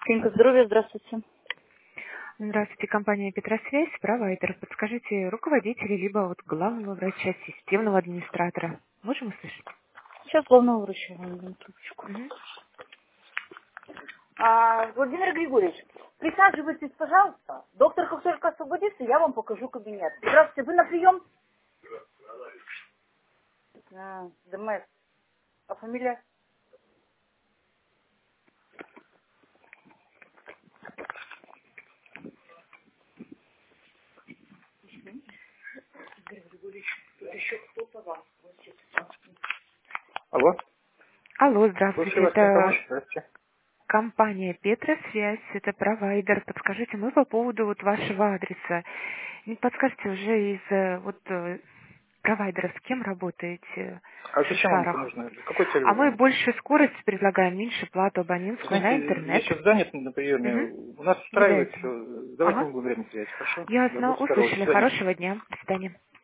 Клиника здоровья, здравствуйте. Здравствуйте, компания Петросвязь, провайдер. Подскажите, руководителя, либо вот главного врача, системного администратора. Можем услышать? Сейчас главного врача вам дам трубочку. Мгм. Владимир Григорьевич, присаживайтесь, пожалуйста. Доктор, как только освободится, я вам покажу кабинет. Здравствуйте, вы на прием? ДМС. А фамилия? Алло, Алло, слушаю здравствуйте, вас, чем помочь? это Здравствуйте. компания Петросвязь, это провайдер. Подскажите, мы по поводу вот вашего адреса. Не подскажите уже из провайдера, с кем работаете А в зачем вам это Шишарах? нужно? Для какой цели А вы мы звоните? больше скорость предлагаем, меньше плату Вы абонентскую на знаете, я интернет. сейчас занят на приеме. Угу. У нас устраивает Является. все. Давайте Ага. не будем время терять, хорошо? Да, Ясно, будьте здоровы, до услышали. свидания. Хорошего дня. До свидания.